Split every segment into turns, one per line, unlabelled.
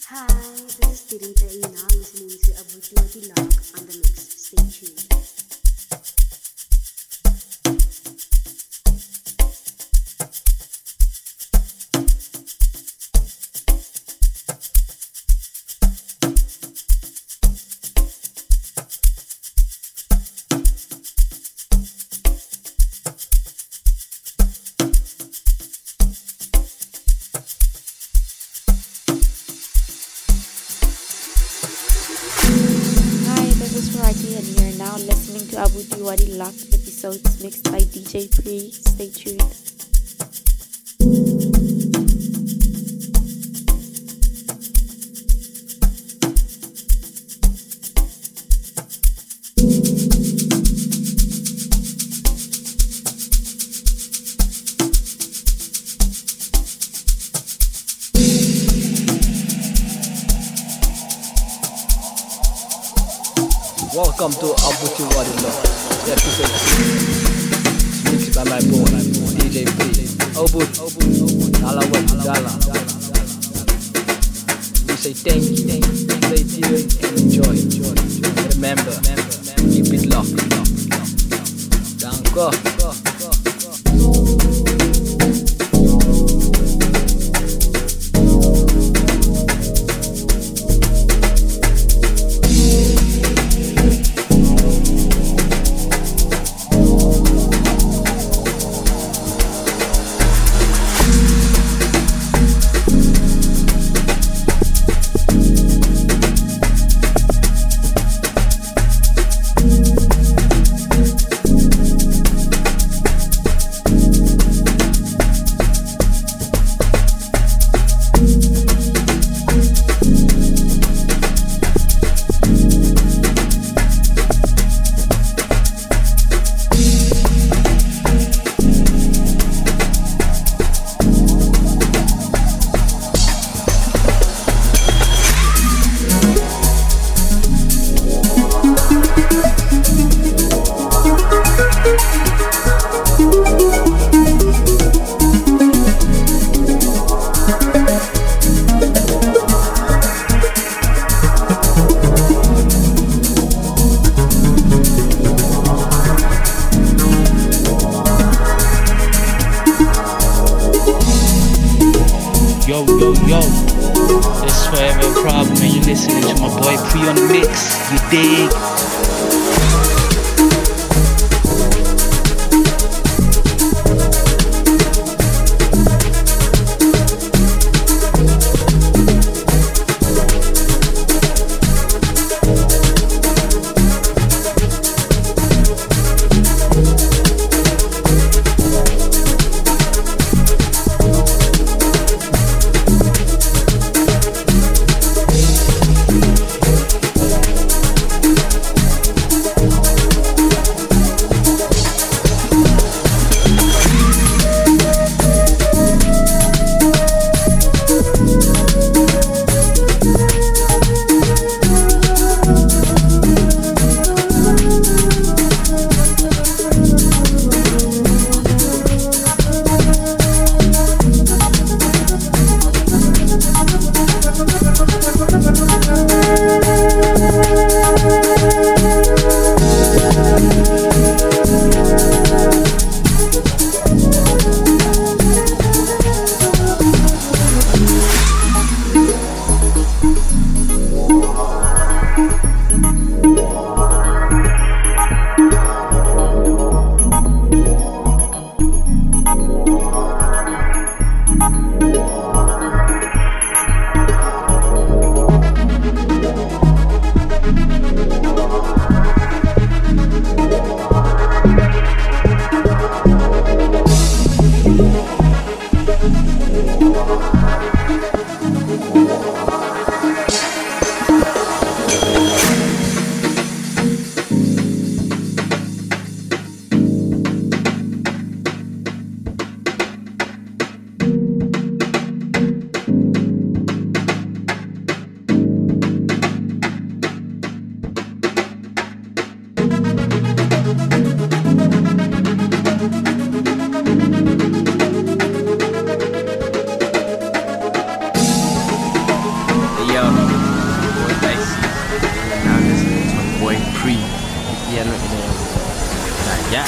Hi, this is Tirita. You now listening to Abuti Lock on the mix. Stay tuned.
Hi, this is Rocky, and you're now listening to Abu Diwali Locked episodes mixed by DJ Pre. Stay tuned.
Welcome to Abuti Wadilo, episode 2, mixed by my boy, DJ P. Obut, Dala Gala. We say thank you, stay tuned and enjoy. Remember, keep it locked. Danko.
Yo, this is Forever Problem, and you're listening to my boy Pre on the mix. You dig?
piano ini saja.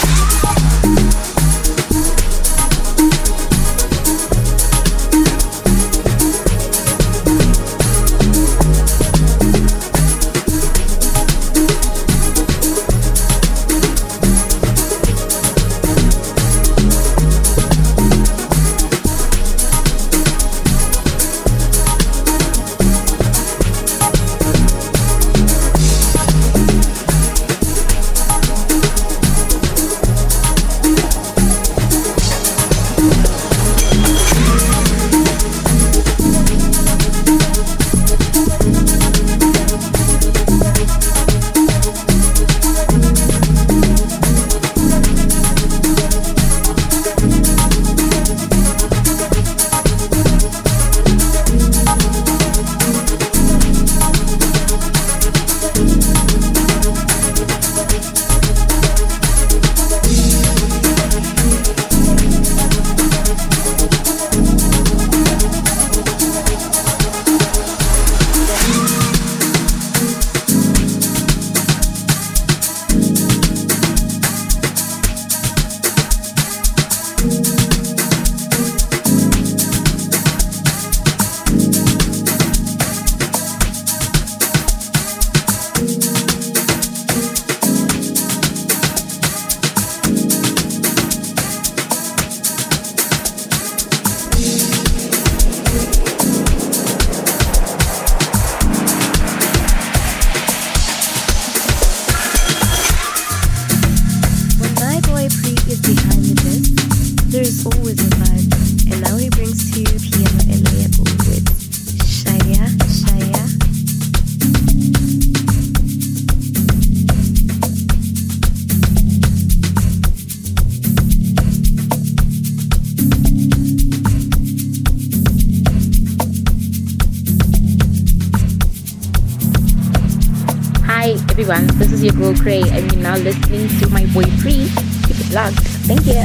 Everyone, this is your girl Cray, and you're now listening to my boy Free. Keep it locked. Thank you.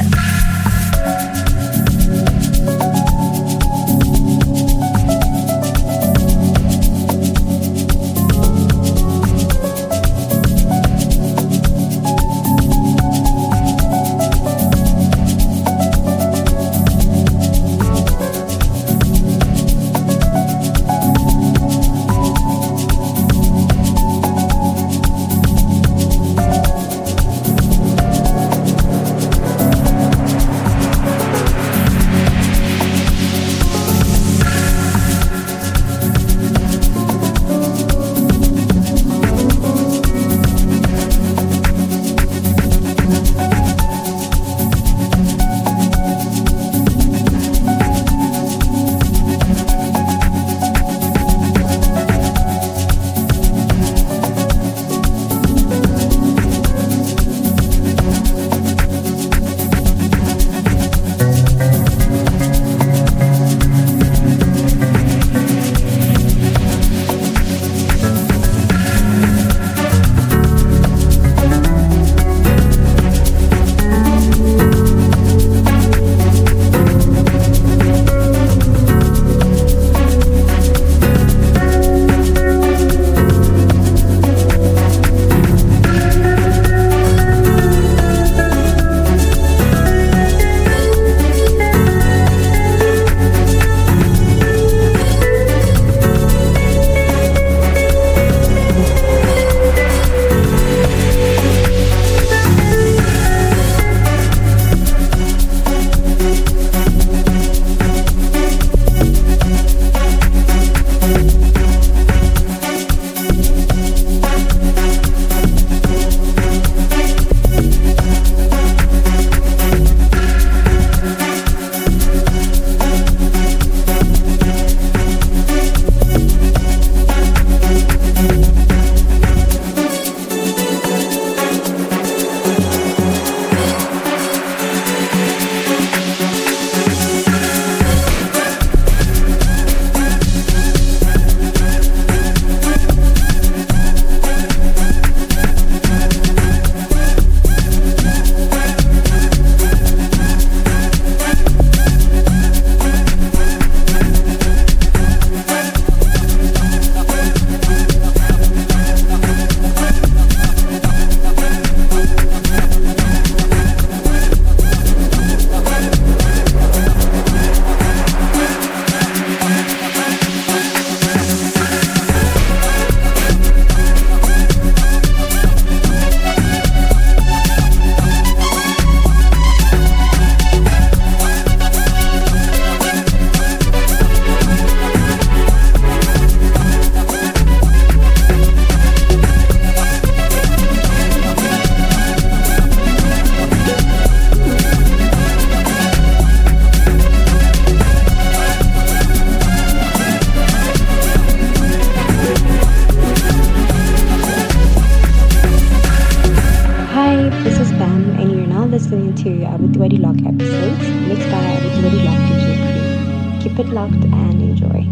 listening to Abutuwadi Lock episodes mixed by Abutuwadi Lock DJ Crew. Keep it locked and enjoy.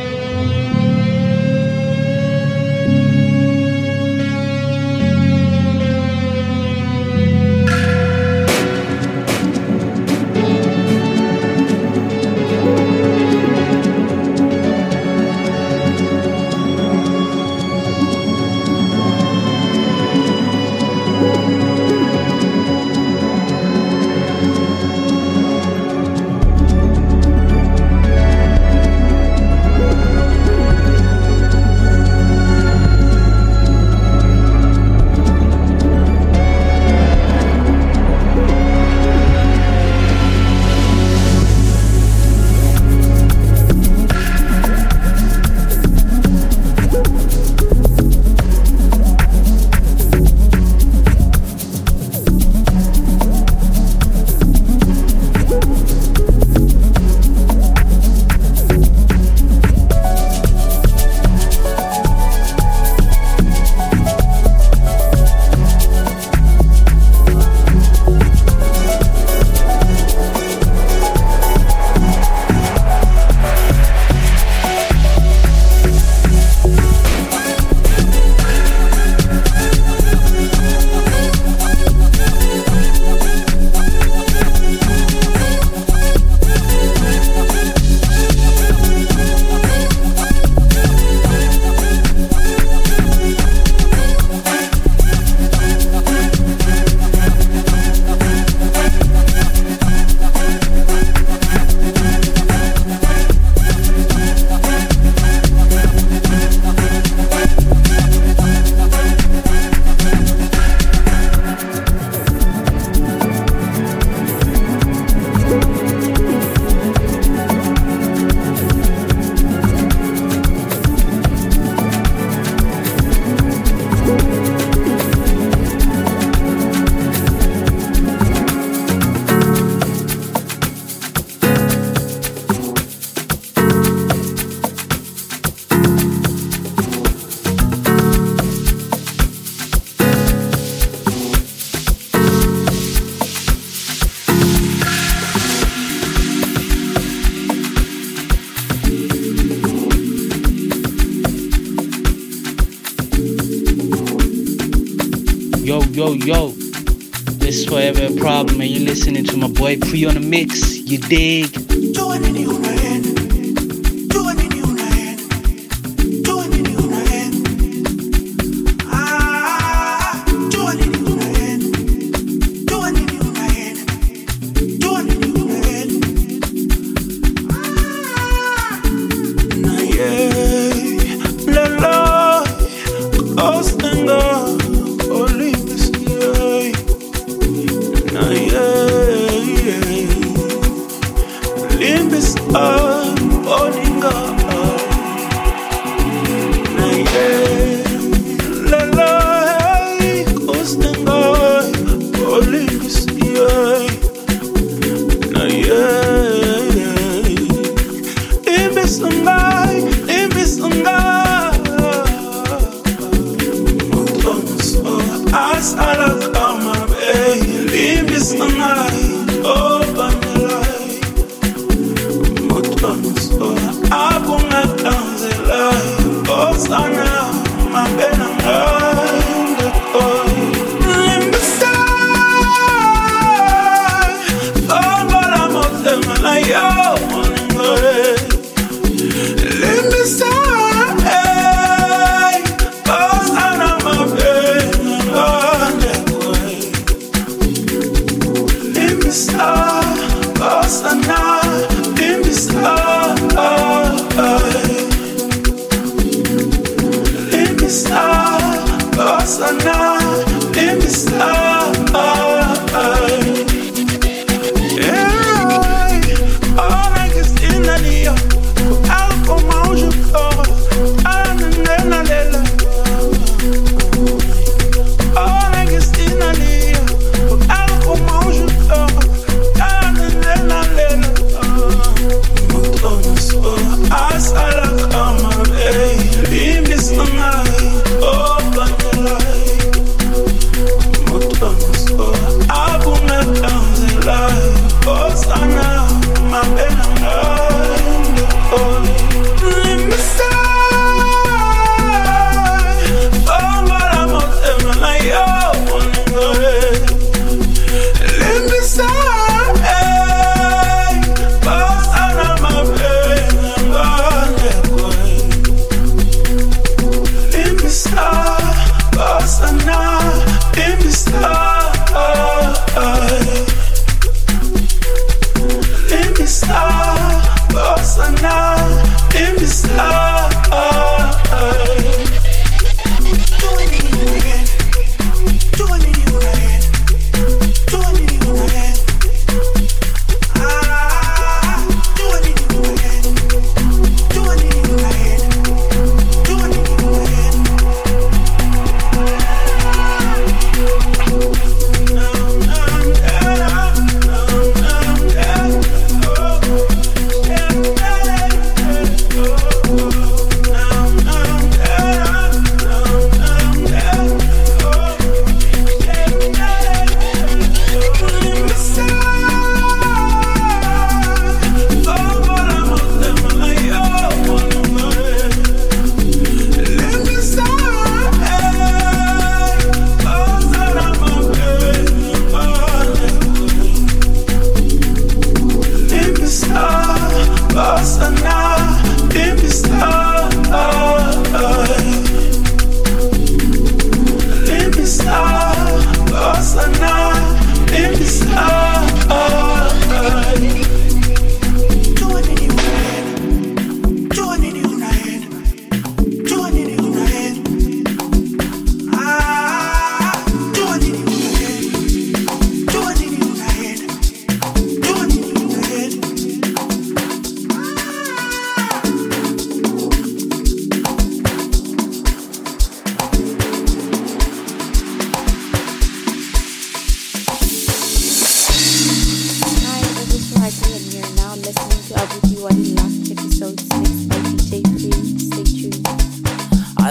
Yo, this is Forever a Problem, and you're listening to my boy Pre on the mix. You dig?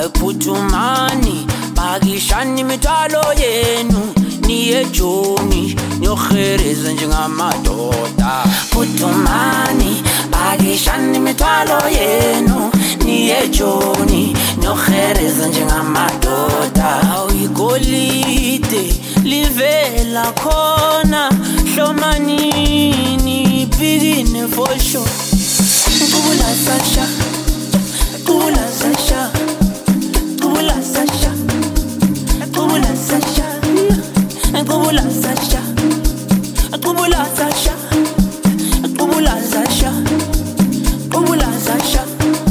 ayiphuthumani bakishani imithwalo yenu niye Joni niyohereza njengamadoda phuthumani bakishani imithwalo yenu niye Joni niyohereza njengamadoda awigolide livela khona hlomanini bigine for sure Kubula Sasha Kubula Sasha Kubula Sasha Kubula Sasha Kubula Sasha Kubula Sasha Kubula Sasha Kubula Sasha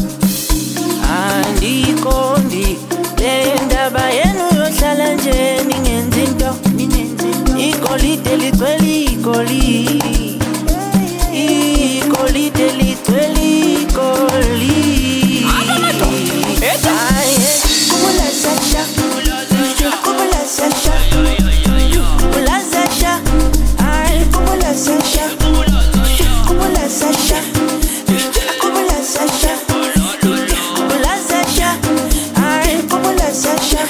Andikondi lendaba yenu yohlala nje ningenzi into igolide ligcwele igolide igolide ligcwele igolide Kubula Sasha Kubula Sasha Kubula Sasha ay Kubula Sasha Kubula Sasha Kubula Sasha Kubula Sasha ay Kubula Sasha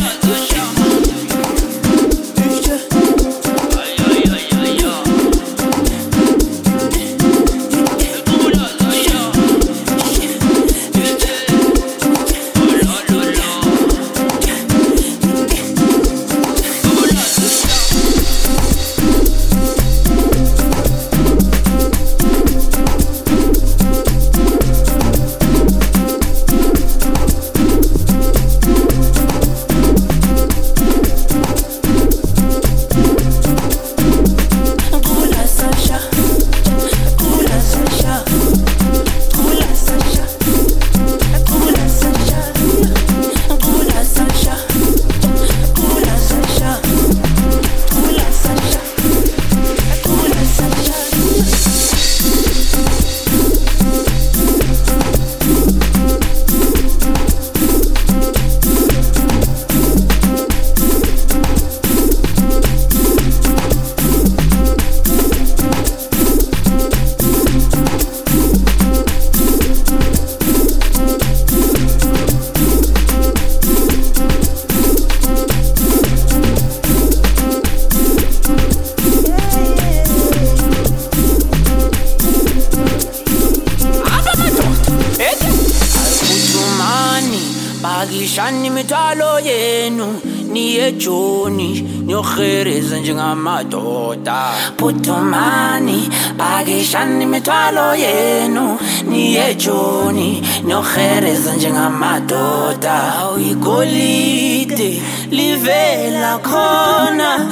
Bakishani imithwalo yenu niye Joni niyohereza njengamadoda phuthumani bakishani imithwalo yenu niye Joni niyohereza njengamadoda awigolide livela khona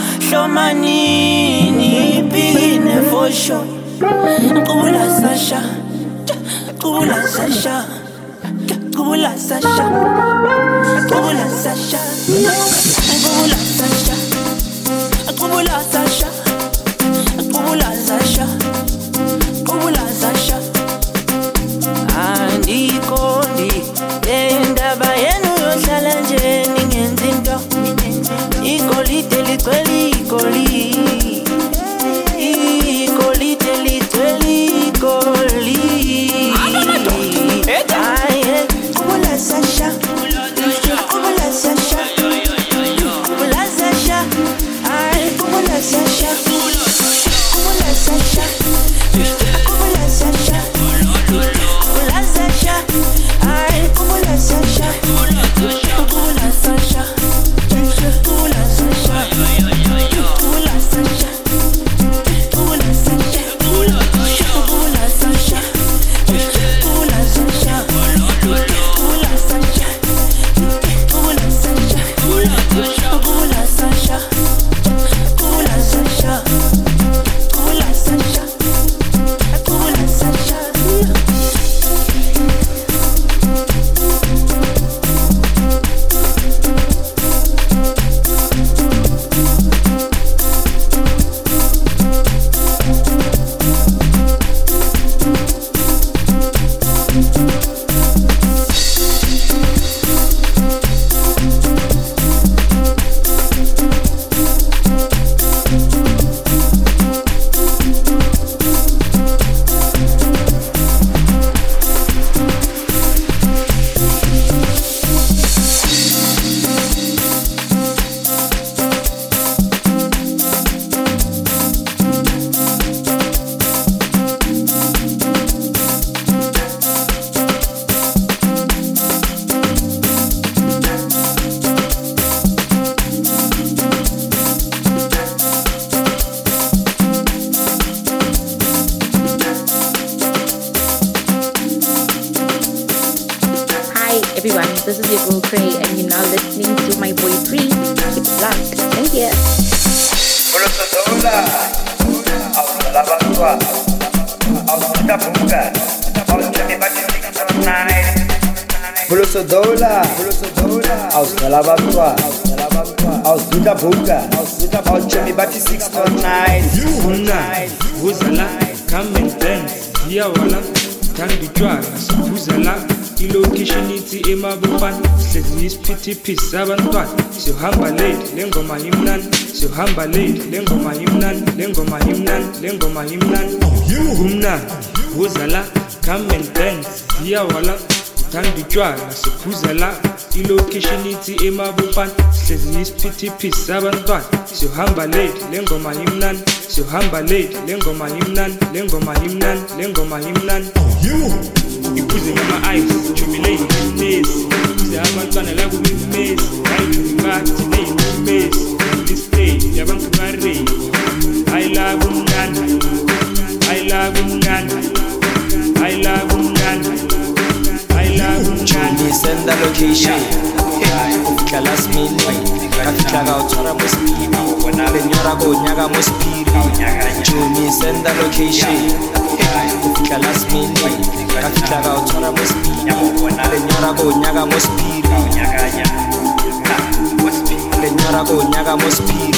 hlomanini bigine for sure Kubula Sasha Kubula Sasha Kubula Sasha Kubula Sasha Kubula Sasha Kubula Sasha Kubula Sasha Kubula Sasha Andikondi lendaba yenu yohlala nje ningenzi into igolide ligcwele igolide igolide ligcwele igolide Kubula Sasha Kubula Sasha Kubula Sasha ay Kubula Sasha Kubula Sasha Kubula Sasha Kubula Sasha ay Kubula Sasha Kubula Sasha Kubula Sasha Kubula Sasha Kubula Sasha Kubula Sasha Kubula Sasha
everyone, this is your girl Cray, and you're now listening to my boy Pre. Keep it locked. Thank you.
Bulusodola, ausdala batwa, ausduda buka, auchemi bati 649.
Una, uzala, come and dance, yeah wala, tangi drug, uzala, ilocation iti emabupan, slezi ispiti pis abantwan, siyohamba late, lengoma himnan, siyohamba late, lengoma himnan, lengoma himnan, lengoma himnan. Una, uzala, come and dance, yeah wala. Tangi jwala siphuzela ilocation ithi emabupan slezi isiphithiphi sabantwana siyohamba late lengoma himnani siyohamba late lengoma himnani lengoma himnani lengoma himnani iphuze ngama ice jubilate imesi ize abantwana la kubimesi ayithungathi neyimesi this day yabantu barei I love umngani I love umngani I love umngani
Johnny send the location. Class me, Kafika Tora Muspiri. Benyora go Nyaga Muspiri. Johnny send the location. Class me, Kafika Tora Muspiri. Benyora go Nyaga Muspiri. Benyora go Nyaga Muspiri.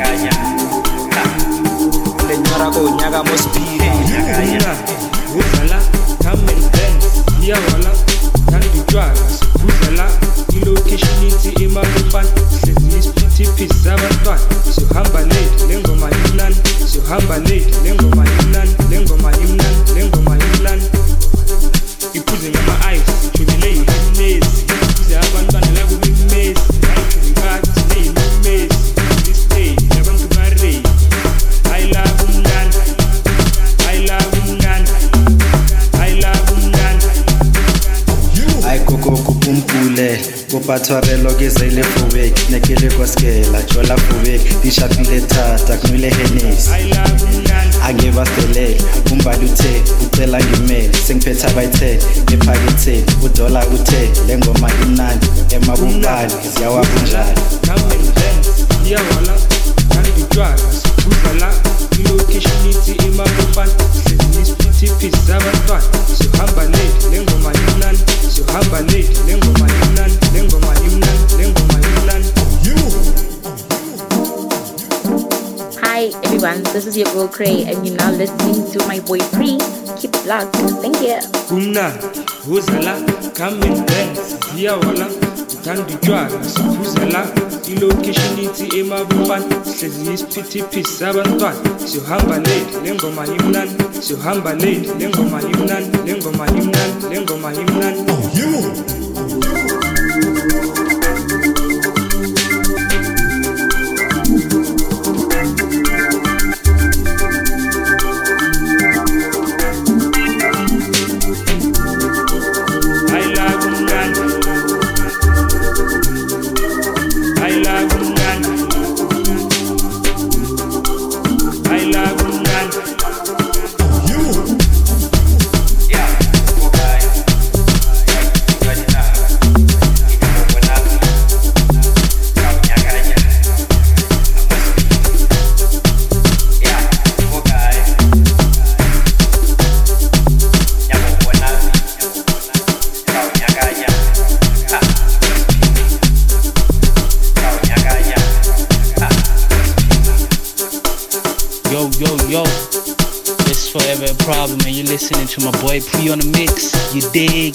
Benyora go Nyaga Muspiri.
Uzala, come and dance, yeah wala. Tangi jwala, siphuzela ilocation ithi emabupan slezi isiphithiphi sabantwana siyohamba late lengoma himnani siyohamba late lengoma himnani lengoma himnani lengoma himnani iphuze ngama ice jubilate imesi ize abantwana la kubimesi ayithungathi neyimesi this day yabantu barei I love umngani I love umngani I love umngani
Ay koko kupumpule kupatwarelo gezele fubek nekele koskela jola fubek dishapile tata kunule henis angebastelele umbaluthe ucela ngimele sengiphetha bayithe ephakethe udola uthe lengoma imnandi emabumbani ziyawabunjani
come and dance yeah wala tangi jwala siphuzela ilocation ithi emabupan slezi isiphithiphi sabantwana siyohamba late lengoma himnani siyohamba late lengoma himnani lengoma himnani lengoma himnani.
Hi everyone, this is your girl Cray, and you're now listening to my boy Pre. Keep it locked. Thank you.
Una, uzala, come and dance, yeah wala. Tangi jwala siphuzela ilocation ithi emabupan slezi isiphithiphi sabantwana siyohamba late lengoma himnani siyohamba late lengoma himnani lengoma himnani lengoma himnani.
Yo, it's forever a problem, and you're listening to my boy Pre on the mix. You dig?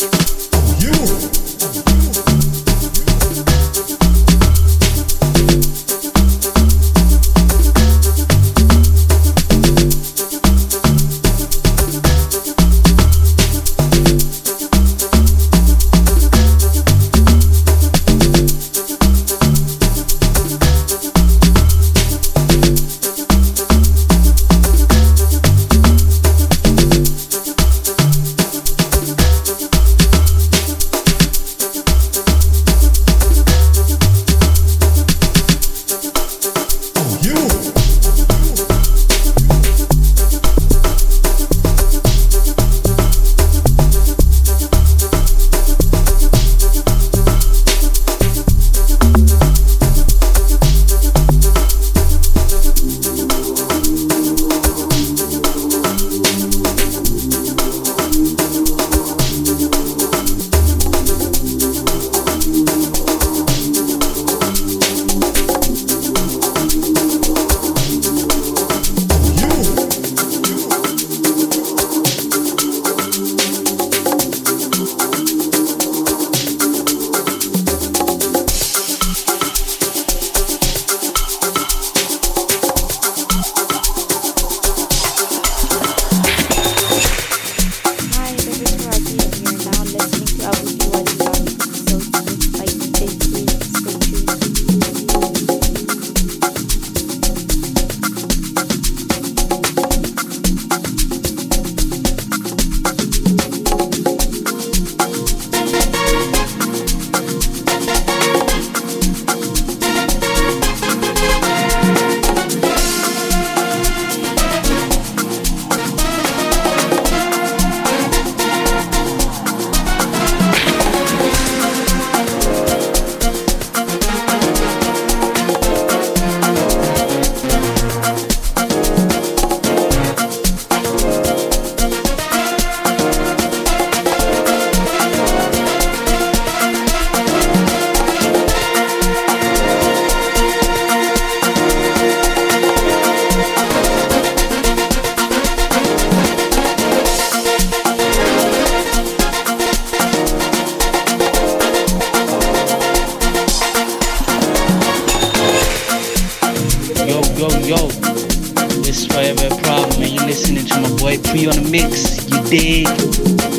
yo. It's Forever a Problem, and you're listening to my boy Pre on the mix. You dig?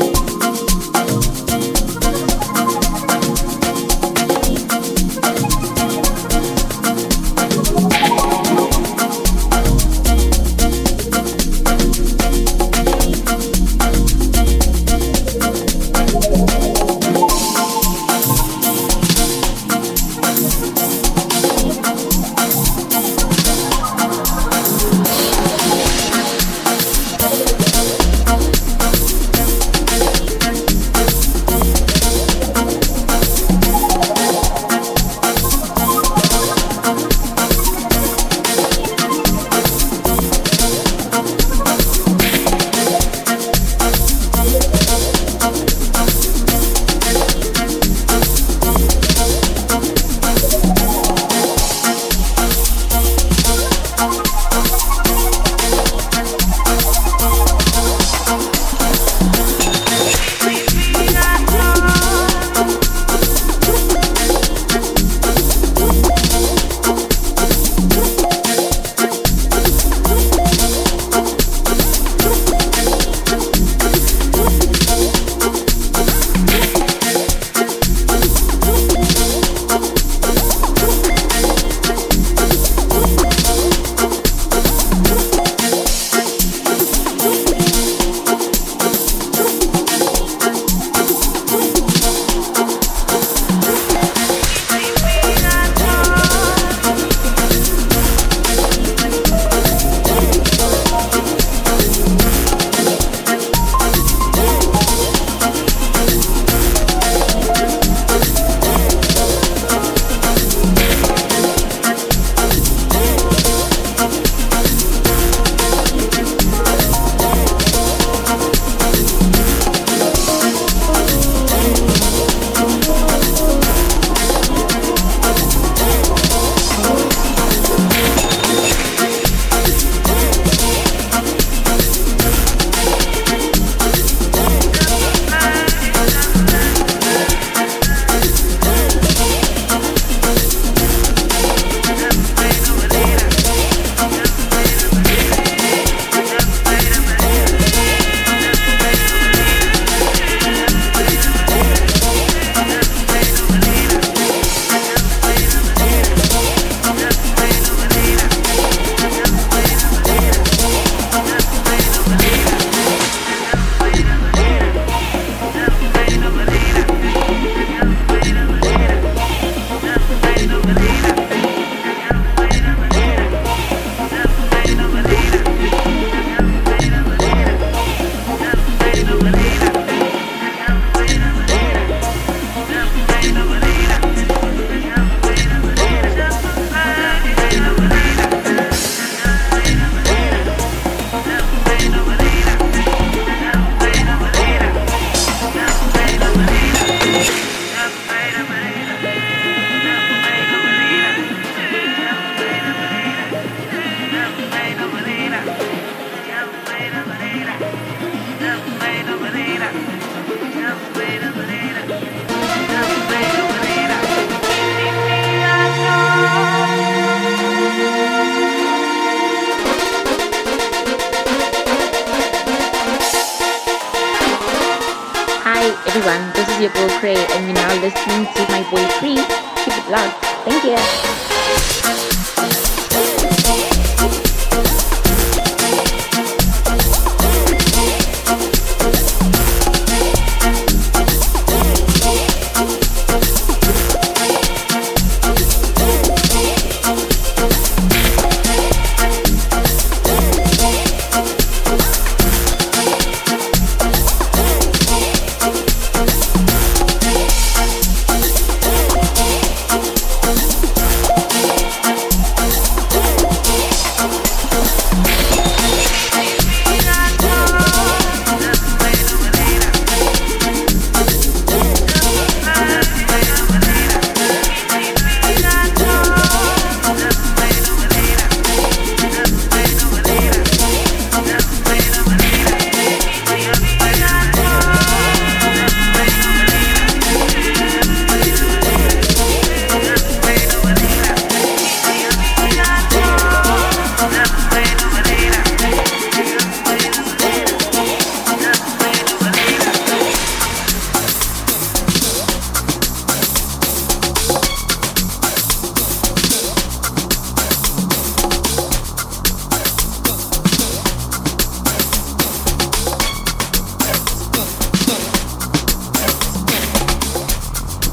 everyone, this is your girl Cray, and you're now listening to my boy Free. Keep it locked. Thank you.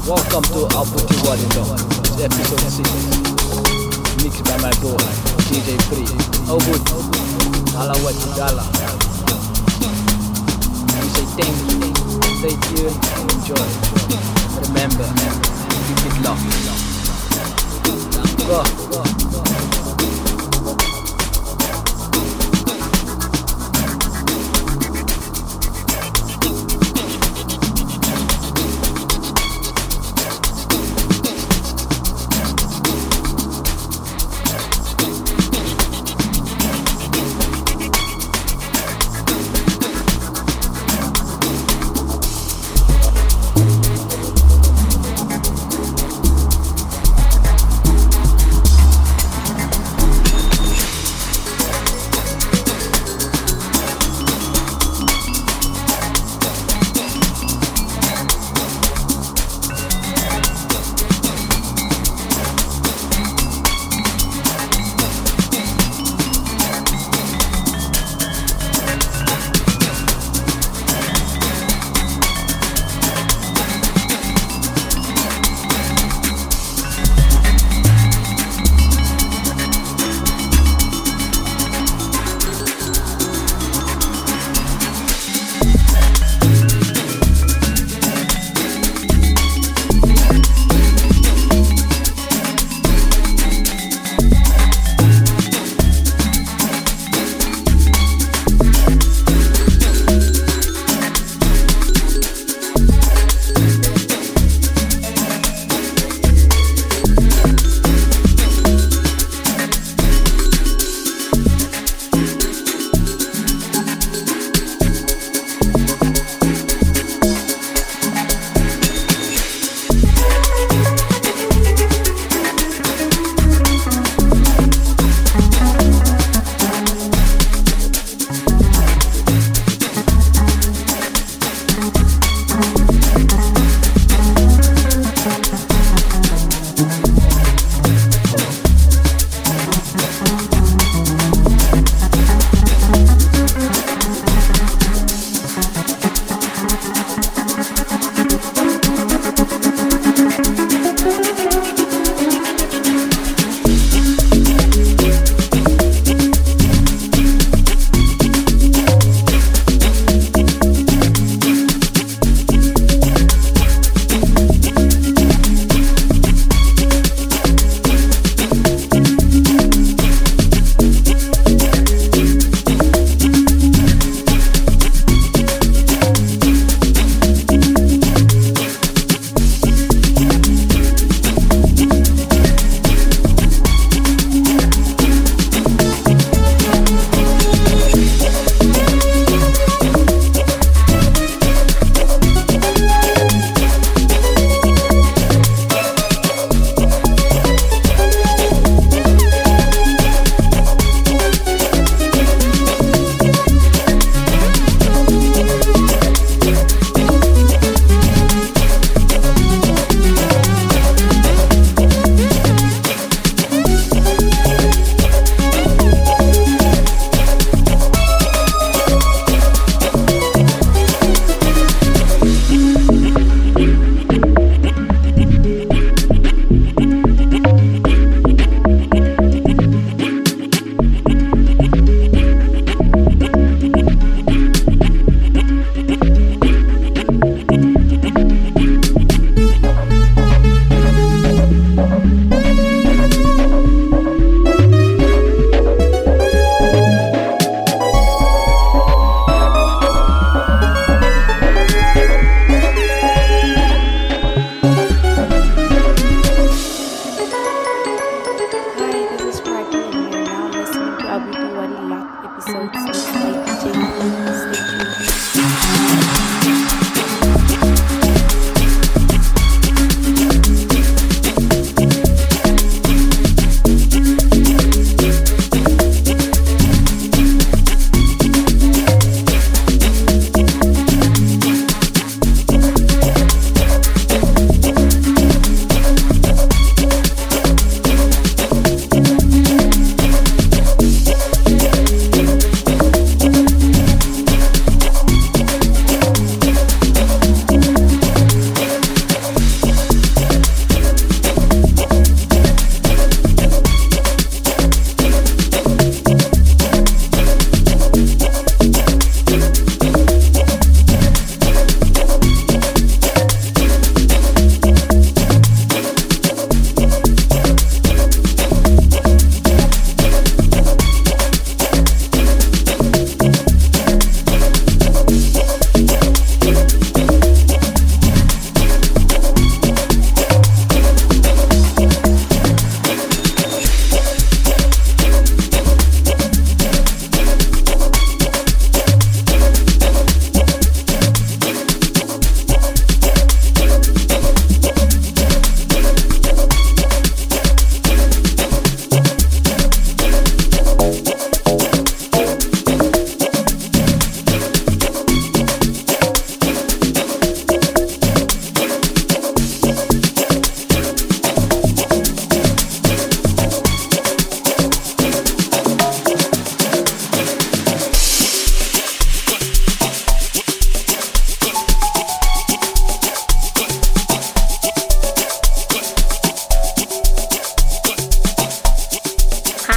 Welcome to Abuti Wadilo. It's episode 6. Mixed by my boy, DJ Free. Obut, Dala Watigala. We say thank you, stay tuned and enjoy. Remember, keep it locked. Go.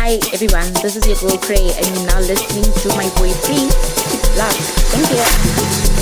Hi everyone, this is your girl Cray, and you're now listening to my boy Free. Keep it locked. Thank you.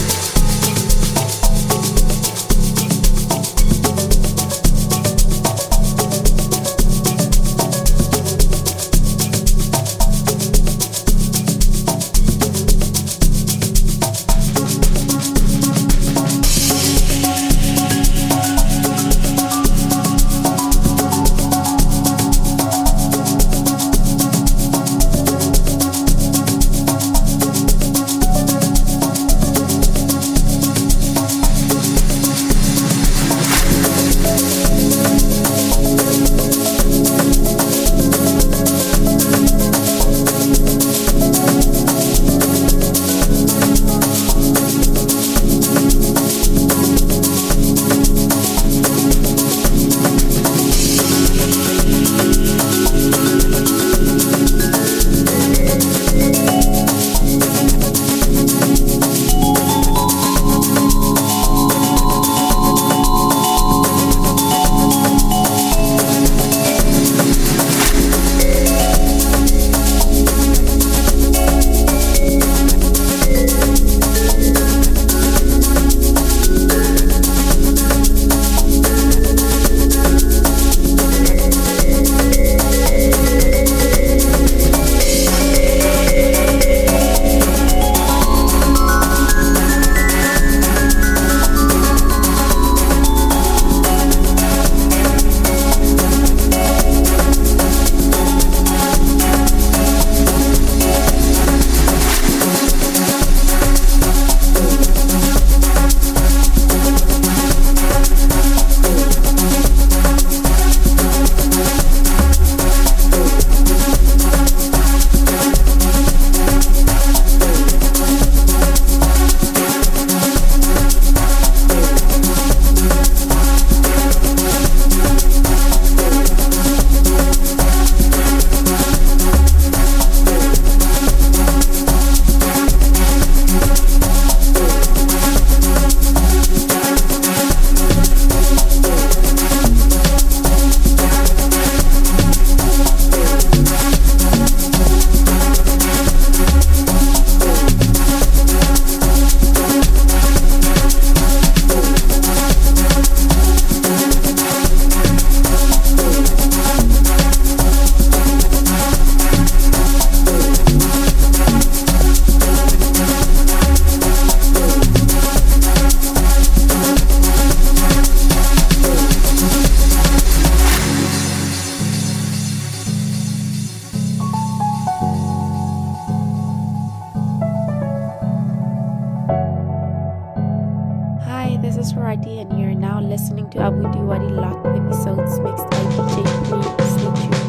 Friday, and you're now listening to Abu Diwali Lock episodes mixed by DJ Free. Stay tuned.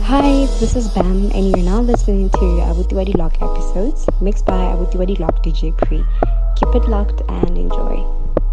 Hi, this is Bam, and you're now listening to Abutiwadi Lock episodes mixed by Abutiwadi Lock DJ Pre. Keep it locked and enjoy.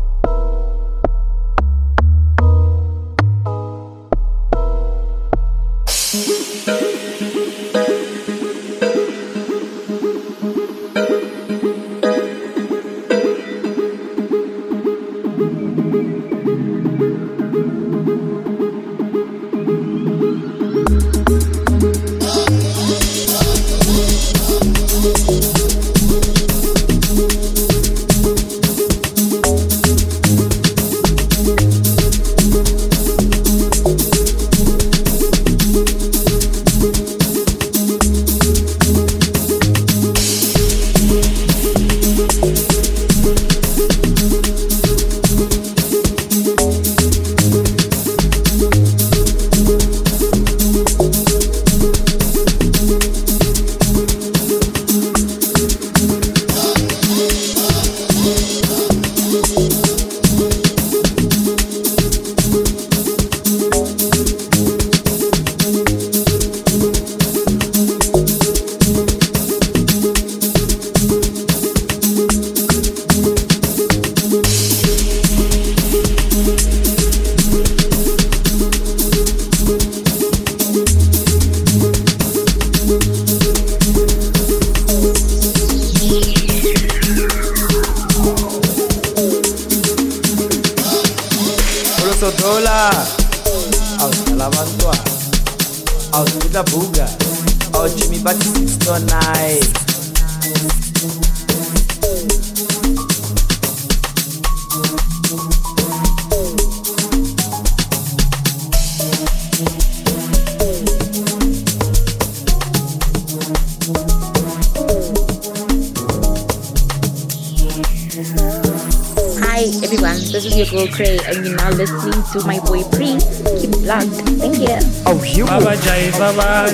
This is your girl Cray, and you're now listening to my boy Pre. Keep it locked. Thank you.
Oh, you. Baba Jai Baba,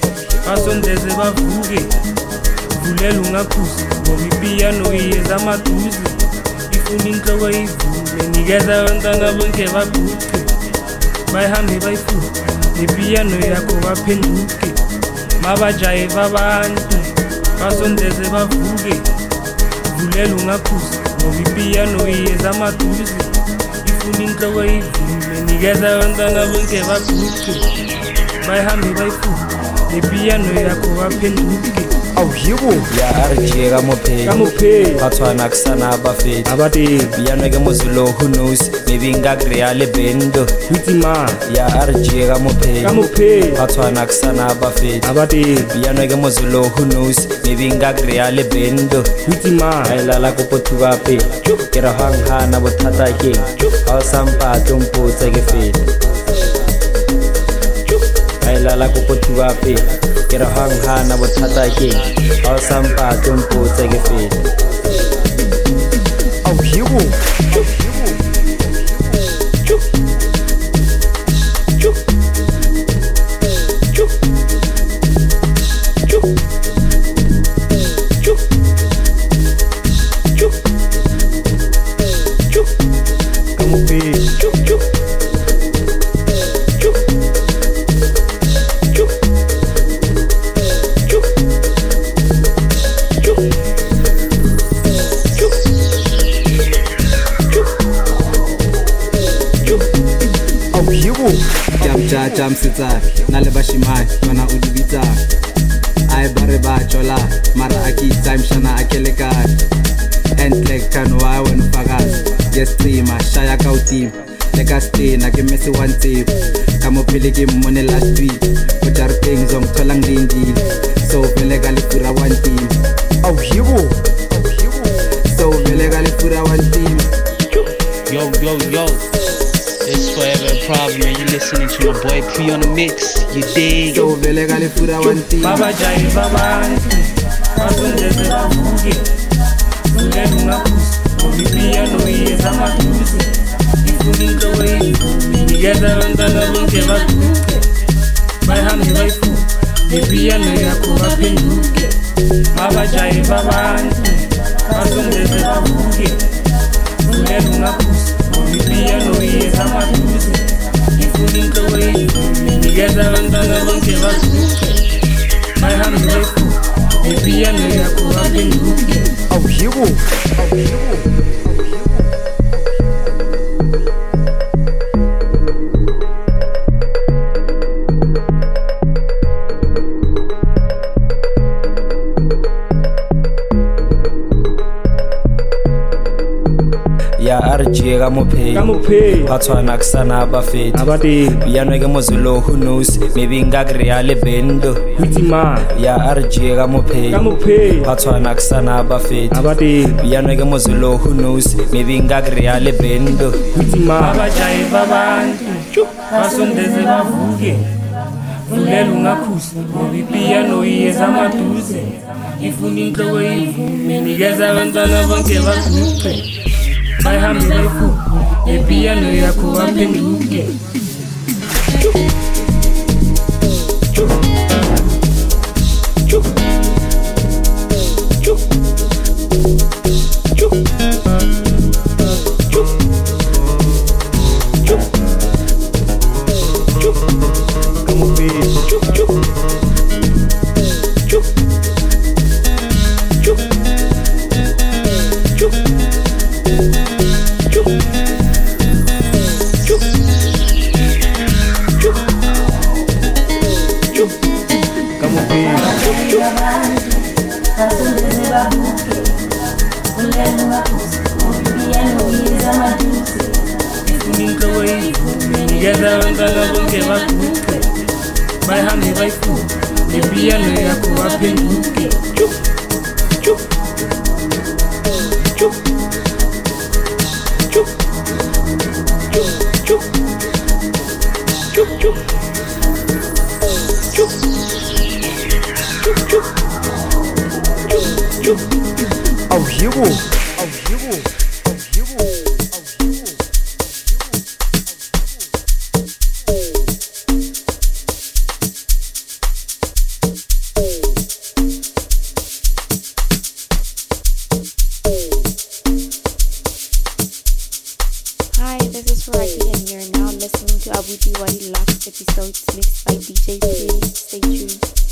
Asondeze bavuke, vulela ungakusi, ngoba piano iyeza maduze. Ifuna inhloko ivume, nikeza abantwana bonke baguqe. Bayihambe bayifuze, nepiano yakho baphenduke. Baba Jai Baba, Asondeze bavuke, vulela ungakusi. Ngoba piano iyeza maduze ifuna inhloko ivume nikeza abantwana bonke baguqe bayihambe bayifuze nepiano yakho baphenduke
awuyibo ya RJ kamopheli bathwana kusana abafeti abade piano ke mozulo who knows maybe ngagreale bendo uthi ma ya RJ kamopheli bathwana kusana abafeti abade piano ke mozulo who knows maybe ngagreale bendo uthi ma ayilala kupothuka pe ke ra hanga bothata ke awsampa tompotse ke fete ayilala kupothuka pe ke ra hanga bothata ke awsampa tompotse ke fete awuyibo
jam sitsa na le bashimai bana o dibitsa ai bare ba chola mara akitsa mshana akeleka entle kanwa wena fakazi yestima shaya ka utim leka stina ke mesi one tip kamophili ke mmone last week o jarpeng zong thola ngindile so vele ka le pura one team awuyibo so vele ka le pura one team
yo it's forever a problem and you're listening to my boy Pre on the mix. You dig?
So vele ka le pura one team
Baba Jai Baba Asondeze bavuke vulela ungakusi ngoba piano iyeza maduze ifuna inhloko ivume nikeza abantwana bonke baguqe bayihambe bayifuze nepiano yakho baphenduke Baba Jai Baba Asondeze bavuke vulela ungakusi ngoba piano iyeza maduze ifuna inhloko ivume nikeza abantwana abantwana bonke bazuke bahambe bayifuke ipiyano yakho baphenduke awuyiko
ya RG kamupheli bathwana kusana abafethi biyanweke mozulu who knows maybe ngagreale bendo ya RG kamupheli bathwana kusana abafethi biyanweke mozulu who knows maybe ngagreale bendo
abajayi babantu basondeze bavuke vulela ungakhusi ngoba ipiyano iyeza amaduze ifuna inhloko ivume nikeza abantwana bonke bazuke bahambe bayifuke ipiyano yakho baphenduke nikeza abantwana bonke bazuke bahambe bayifuke ipiyano yakho baphenduke awuyiko
Hi, this is Rocky and you're now listening to Abuti Wadi Lock episodes mixed by DJ Free. Stay tuned.